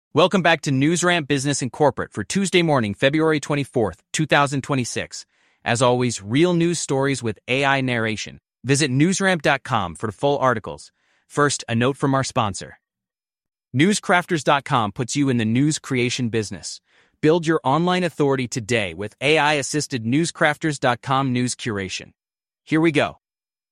Welcome back to NewsRamp Business and Corporate for Tuesday morning, February 24th, 2026. As always, real news stories with AI narration. Visit newsramp.com for full articles. First, a note from our sponsor. Newscrafters.com puts you in the news creation business. Build your online authority today with AI-assisted Newscrafters.com news curation. Here we go.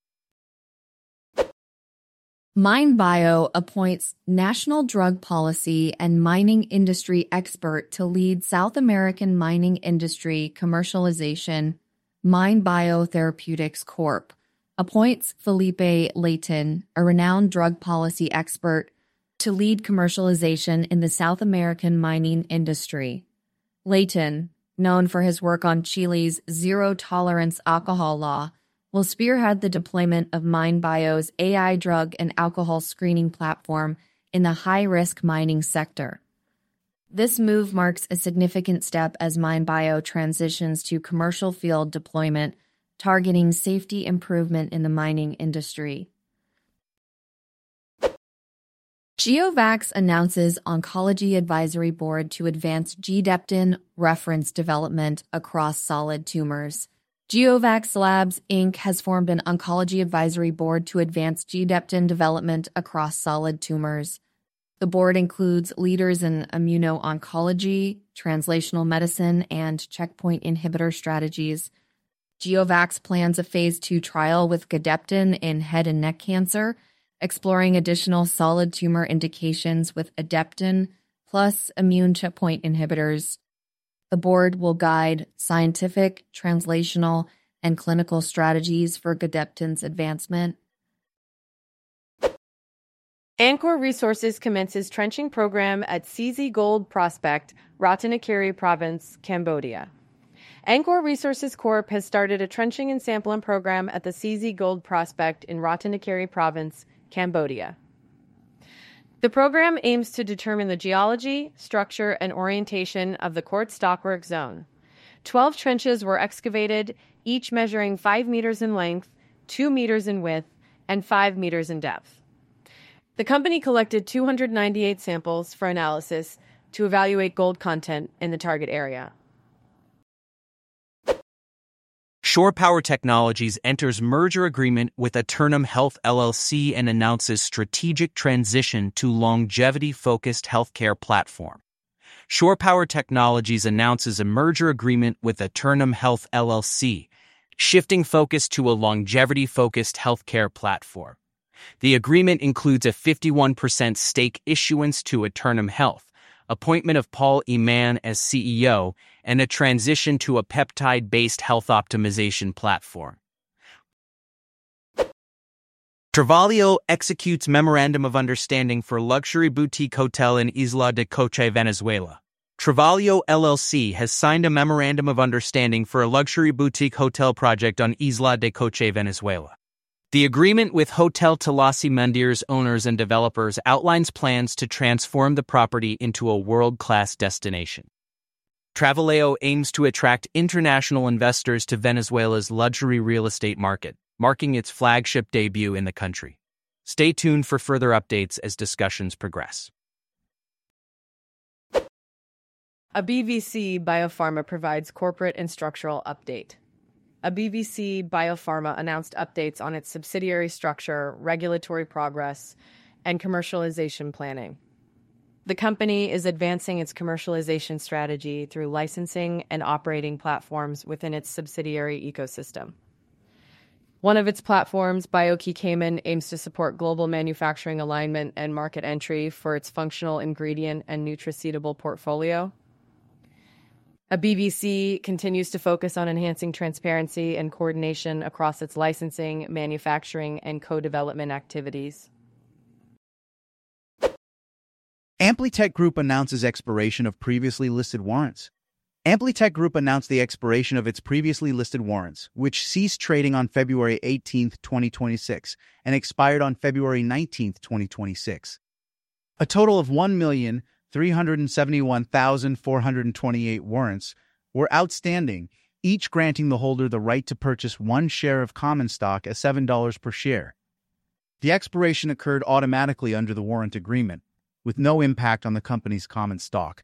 MineBio appoints national drug policy and mining industry expert to lead South American mining industry commercialization. MineBio Therapeutics Corp. appoints Felipe Leighton, a renowned drug policy expert, to lead commercialization in the South American mining industry. Leighton, known for his work on Chile's zero-tolerance alcohol law, will spearhead the deployment of MineBio's AI drug and alcohol screening platform in the high-risk mining sector. This move marks a significant step as MineBio transitions to commercial field deployment, targeting safety improvement in the mining industry. GeoVax announces Oncology Advisory Board to advance Gedeptin reference development across solid tumors. GeoVax Labs, Inc. has formed an Oncology Advisory Board to advance Gedeptin development across solid tumors. The board includes leaders in immuno-oncology, translational medicine, and checkpoint inhibitor strategies. GeoVax plans a Phase 2 trial with Gedeptin in head and neck cancer, exploring additional solid tumor indications with Gedeptin plus immune checkpoint inhibitors. The board will guide scientific, translational, and clinical strategies for Gedeptin's advancement. Ancor Resources commences trenching program at CZ Gold Prospect, Ratanakiri Province, Cambodia. Ancor Resources Corp. has started a trenching and sampling program at the CZ Gold Prospect in Ratanakiri Province, Cambodia. The program aims to determine the geology, structure, and orientation of the quartz stockwork zone. 12 trenches were excavated, each measuring 5 meters in length, 2 meters in width, and 5 meters in depth. The company collected 298 samples for analysis to evaluate gold content in the target area. Shore Power Technologies enters merger agreement with Eternum Health LLC and announces strategic transition to longevity-focused healthcare platform. Shore Power Technologies announces a merger agreement with Eternum Health LLC, shifting focus to a longevity-focused healthcare platform. The agreement includes a 51% stake issuance to Eternum Health, appointment of Paul E. Mann as CEO, and a transition to a peptide-based health optimization platform. Travaglio executes Memorandum of Understanding for luxury boutique hotel in Isla de Coche, Venezuela. Travaglio LLC has signed a Memorandum of Understanding for a luxury boutique hotel project on Isla de Coche, Venezuela. The agreement with Hotel Talasi Mundir's owners and developers outlines plans to transform the property into a world-class destination. Travaglio aims to attract international investors to Venezuela's luxury real estate market, marking its flagship debut in the country. Stay tuned for further updates as discussions progress. A BVC Biopharma provides corporate and structural update. A BVC Biopharma announced updates on its subsidiary structure, regulatory progress, and commercialization planning. The company is advancing its commercialization strategy through licensing and operating platforms within its subsidiary ecosystem. One of its platforms, BioKey Cayman, aims to support global manufacturing alignment and market entry for its functional ingredient and nutraceutical portfolio. A BVC continues to focus on enhancing transparency and coordination across its licensing, manufacturing, and co-development activities. Amplitech Group announces expiration of previously listed warrants. Amplitech Group announced the expiration of its previously listed warrants, which ceased trading on February 18, 2026, and expired on February 19, 2026. A total of 1,371,428 warrants were outstanding, each granting the holder the right to purchase one share of common stock at $7 per share. The expiration occurred automatically under the warrant agreement, with no impact on the company's common stock.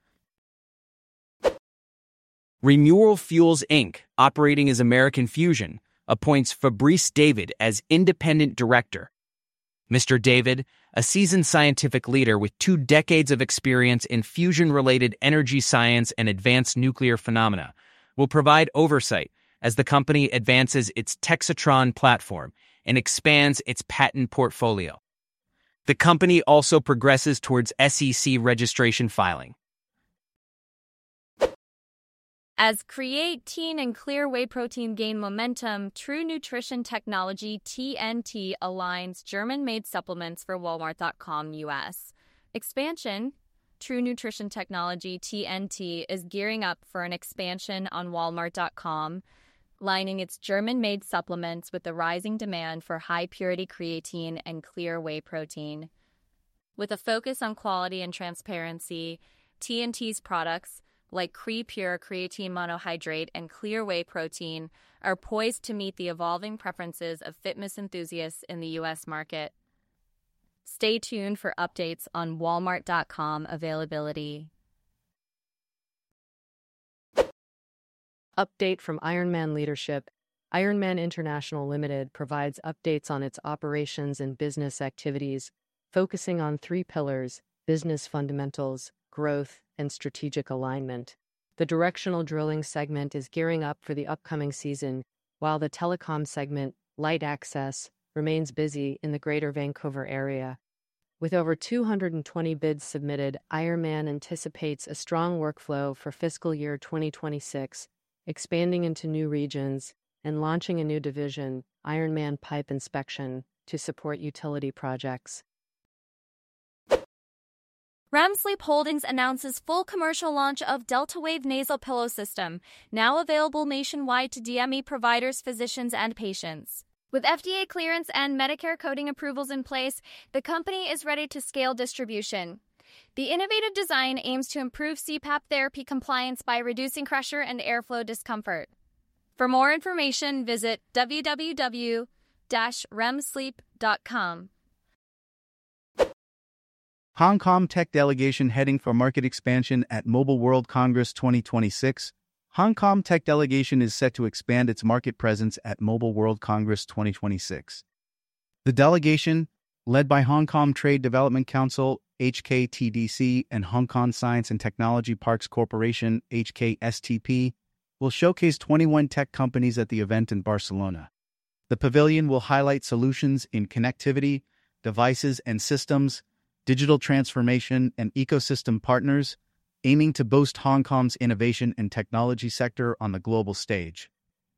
Remural Fuels Inc., operating as American Fusion, appoints Fabrice David as independent director. Mr. David, a seasoned scientific leader with 2 decades of experience in fusion-related energy science and advanced nuclear phenomena, will provide oversight as the company advances its Texatron platform and expands its patent portfolio. The company also progresses towards SEC registration filing. As creatine and clear whey protein gain momentum, True Nutrition Technology TNT aligns German-made supplements for Walmart.com US. Expansion. True Nutrition Technology TNT is gearing up for an expansion on Walmart.com, lining its German-made supplements with the rising demand for high-purity creatine and clear whey protein. With a focus on quality and transparency, TNT's products, like Crepure creatine monohydrate and clear whey protein, are poised to meet the evolving preferences of fitness enthusiasts in the U.S. market. Stay tuned for updates on Walmart.com availability. Update from Ironman Leadership. Ironman International Limited provides updates on its operations and business activities, focusing on 3 pillars: business fundamentals, growth, and strategic alignment. The directional drilling segment is gearing up for the upcoming season, while the telecom segment, Light Access, remains busy in the Greater Vancouver area. With over 220 bids submitted, Ironman anticipates a strong workflow for fiscal year 2026, expanding into new regions and launching a new division, Ironman Pipe Inspection, to support utility projects. REM Sleep Holdings announces full commercial launch of DeltaWave nasal pillow system, now available nationwide to DME providers, physicians, and patients. With FDA clearance and Medicare coding approvals in place, the company is ready to scale distribution. The innovative design aims to improve CPAP therapy compliance by reducing pressure and airflow discomfort. For more information, visit www.remsleep.com. Hong Kong tech delegation heading for market expansion at Mobile World Congress 2026. Hong Kong tech delegation is set to expand its market presence at Mobile World Congress 2026. The delegation, led by Hong Kong Trade Development Council, HKTDC, and Hong Kong Science and Technology Parks Corporation, HKSTP, will showcase 21 tech companies at the event in Barcelona. The pavilion will highlight solutions in connectivity, devices and systems, digital transformation, and ecosystem partners, aiming to boost Hong Kong's innovation and technology sector on the global stage.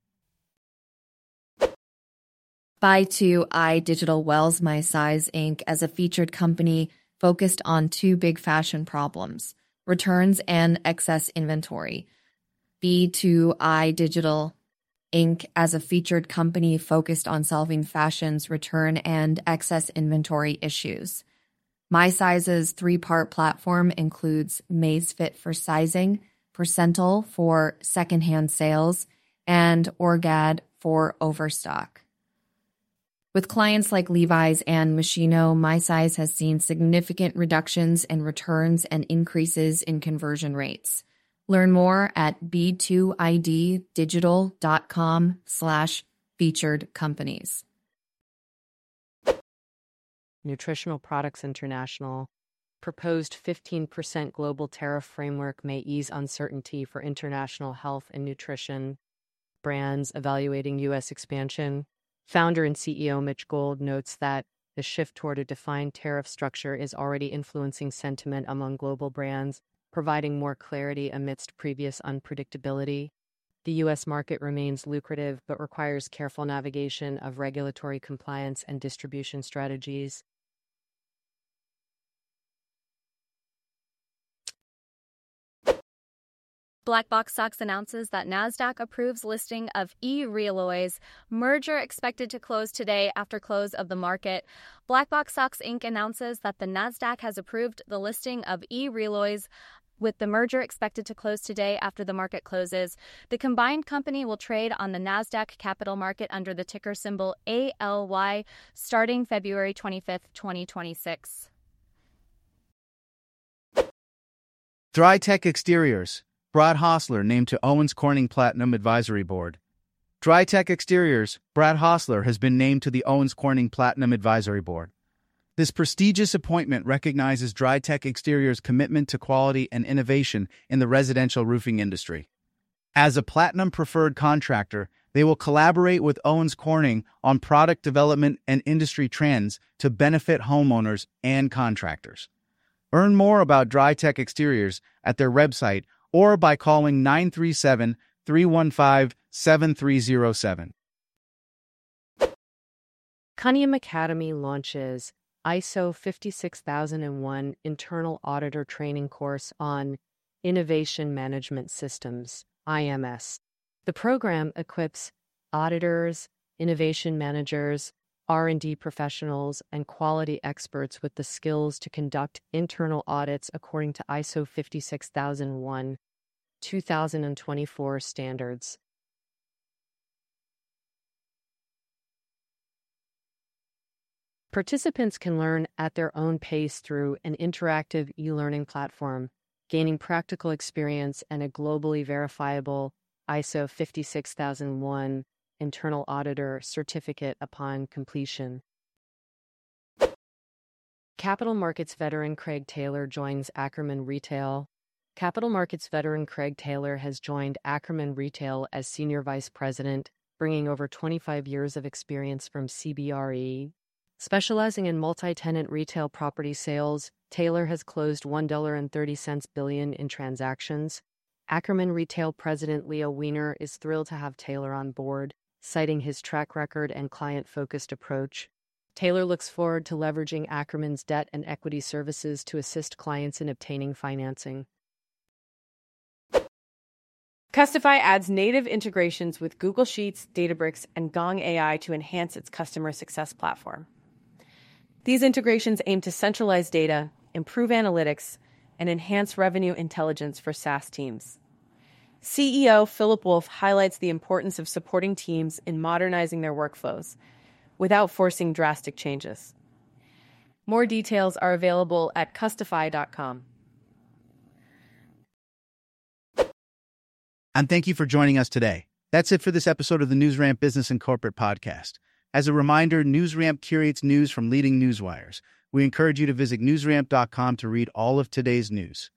Buy2i Digital Wells My Size Inc. as a featured company focused on 2 big fashion problems: returns and excess inventory. B2i Digital Inc. as a featured company focused on solving fashion's return and excess inventory issues. My Size's 3-part platform includes MazeFit for sizing, Percentile for secondhand sales, and Orgad for overstock. With clients like Levi's and Moschino, My Size has seen significant reductions in returns and increases in conversion rates. Learn more at b2iddigital.com/featured companies. Nutritional Products International. Proposed 15% global tariff framework may ease uncertainty for international health and nutrition brands evaluating U.S. expansion. Founder and CEO Mitch Gold notes that the shift toward a defined tariff structure is already influencing sentiment among global brands, providing more clarity amidst previous unpredictability. The U.S. market remains lucrative but requires careful navigation of regulatory compliance and distribution strategies. Black Box Stocks announces that NASDAQ approves listing of eRealloys, merger expected to close today after close of the market. Black Box Stocks Inc. announces that the NASDAQ has approved the listing of eRealloys, with the merger expected to close today after the market closes. The combined company will trade on the NASDAQ Capital Market under the ticker symbol ALY starting February 25, 2026. Drytech Exteriors, Brad Hostler named to Owens Corning Platinum Advisory Board. Drytech Exteriors, Brad Hostler has been named to the Owens Corning Platinum Advisory Board. This prestigious appointment recognizes Drytech Exteriors' commitment to quality and innovation in the residential roofing industry. As a platinum preferred contractor, they will collaborate with Owens Corning on product development and industry trends to benefit homeowners and contractors. Learn more about Drytech Exteriors at their website or by calling 937-315-7307. Cunningham Academy launches ISO 56001 Internal Auditor Training Course on Innovation Management Systems, IMS. The program equips auditors, innovation managers, R&D professionals, and quality experts with the skills to conduct internal audits according to ISO 56001, 2024 standards. Participants can learn at their own pace through an interactive e-learning platform, gaining practical experience and a globally verifiable ISO 56001 Internal Auditor certificate upon completion. Capital Markets veteran Craig Taylor joins Ackerman Retail. Capital Markets veteran Craig Taylor has joined Ackerman Retail as Senior Vice President, bringing over 25 years of experience from CBRE. Specializing in multi-tenant retail property sales, Taylor has closed $1.30 billion in transactions. Ackerman Retail President Leo Weiner is thrilled to have Taylor on board, citing his track record and client-focused approach. Taylor looks forward to leveraging Ackerman's debt and equity services to assist clients in obtaining financing. Custify adds native integrations with Google Sheets, Databricks, and Gong AI to enhance its customer success platform. These integrations aim to centralize data, improve analytics, and enhance revenue intelligence for SaaS teams. CEO Philip Wolf highlights the importance of supporting teams in modernizing their workflows without forcing drastic changes. More details are available at custify.com. And thank you for joining us today. That's it for this episode of the NewsRamp Business and Corporate Podcast. As a reminder, NewsRamp curates news from leading newswires. We encourage you to visit newsramp.com to read all of today's news.